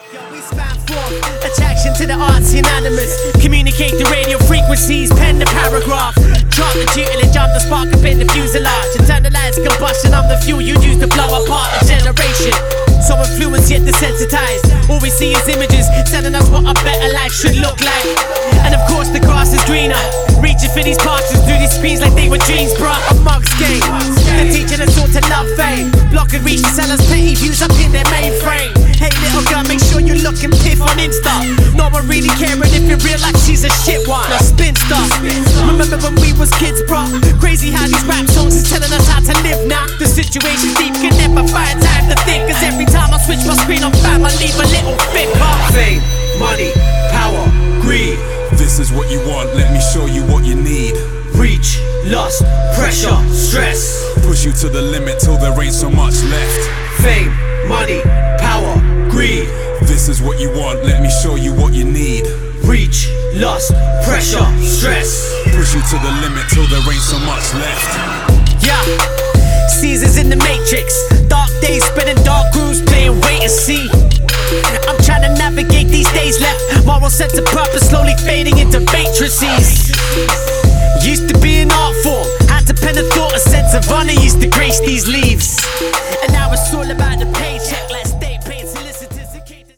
We span forth, attraction to the arts unanimous. Communicate the radio frequencies, pen the paragraph. Drop the tutelage, I'm the spark up in the fuselage. Internalize combustion, I'm the fuel you use to blow apart a generation. So influenced yet desensitized. All we see is images telling us what a better life should look like. And of course the grass is greener. Reaching for these pastures through these screens like they were dreams, bruh. Amongst game, they're teaching us all to love fame. Block and reach to sell us petty views up in their mainframe. Hey little girl, make sure you look and piff on Insta. No one really caring if in real life she's a shit one, a spinster. Remember when we was kids, bruh? Crazy how these rap songs is telling us how to live now. The situation's deep, can never find time to think. Cause every time I switch my screen on fam, I leave a little fit. Fame, money, power, greed. This is what you want, let me show you what you need. Reach, lust, pressure, stress. Push you to the limit till there ain't so much left. Fame, money, power, greed. This is what you want, let me show you what you need. Reach, lust, pressure, stress. Push you to the limit till there ain't so much left. Yeah, Caesar's in the Matrix. Dark days spinning dark grooves, playing wait and see. I'm trying to navigate these days left. Moral sense of purpose slowly fading into matrices.